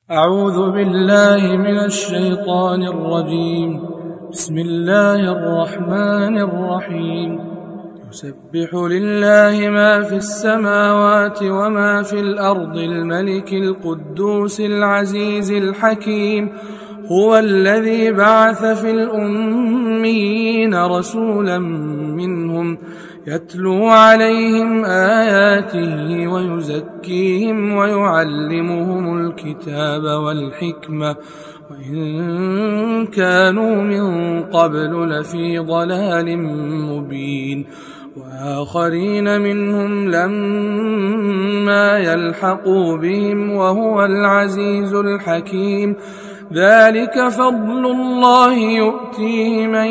أعوذ بالله من الشيطان الرجيم. بسم الله الرحمن الرحيم. يسبح لله ما في السماوات وما في الأرض الملك القدوس العزيز الحكيم. هو الذي بعث في الأميين رسولا منهم يتلو عليهم آياته ويزكيهم ويعلمهم الكتاب والحكمة وإن كانوا من قبل لفي ضلال مبين، وآخرين منهم لما يلحقوا بهم وهو العزيز الحكيم. ذلك فضل الله يؤتيه من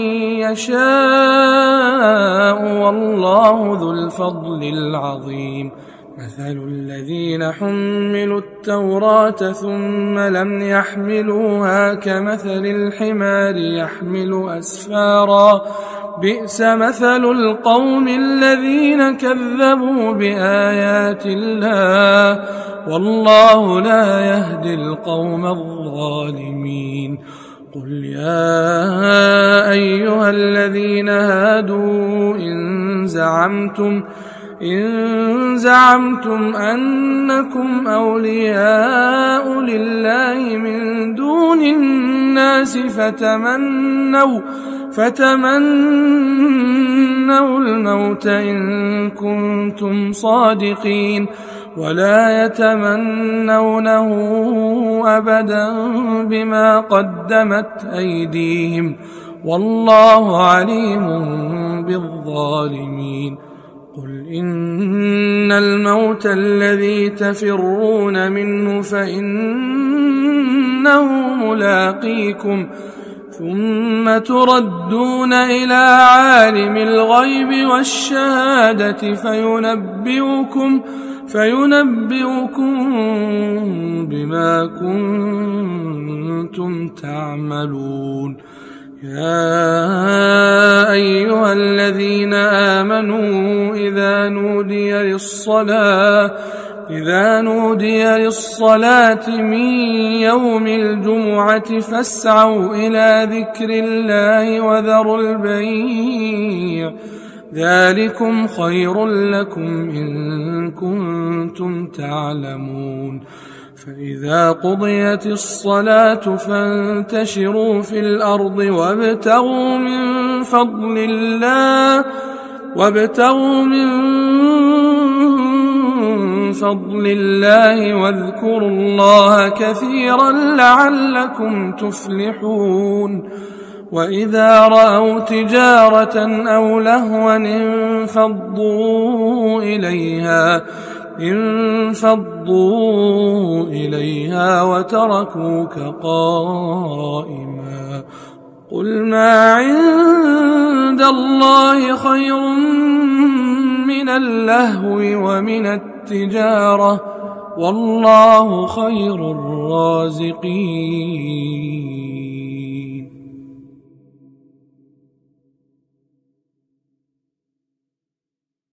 يشاء والله ذو الفضل العظيم. مثل الذين حملوا التوراة ثم لم يحملوها كمثل الحمار يحمل أسفارا، بئس مثل القوم الذين كذبوا بآيات الله والله لا يهدي القوم الظالمين. قل يا أيها الذين هادوا إن زعمتم أنكم أولياء لله من دون الناس فتمنوا الموت إن كنتم صادقين، ولا يتمنونه أبدا بما قدمت أيديهم والله عليم بالظالمين. قل إن الموت الذي تفرون منه فإنه ملاقيكم ثم تردون إلى عالم الغيب والشهادة فينبئكم بما كنتم تعملون. يا أيها الذين آمنوا إذا نودي للصلاة من يوم الجمعة فاسعوا إلى ذكر الله وذروا البيع، ذلكم خير لكم إن كنتم تعلمون. فإذا قضيت الصلاة فانتشروا في الأرض وابتغوا من فضل الله واذكروا الله كثيرا لعلكم تفلحون. وإذا رأوا تجارة أو لهوا انفضوا إليها وتركوك قائما. قل ما عند الله خير من اللهو ومن التجارة والله خير الرازقين.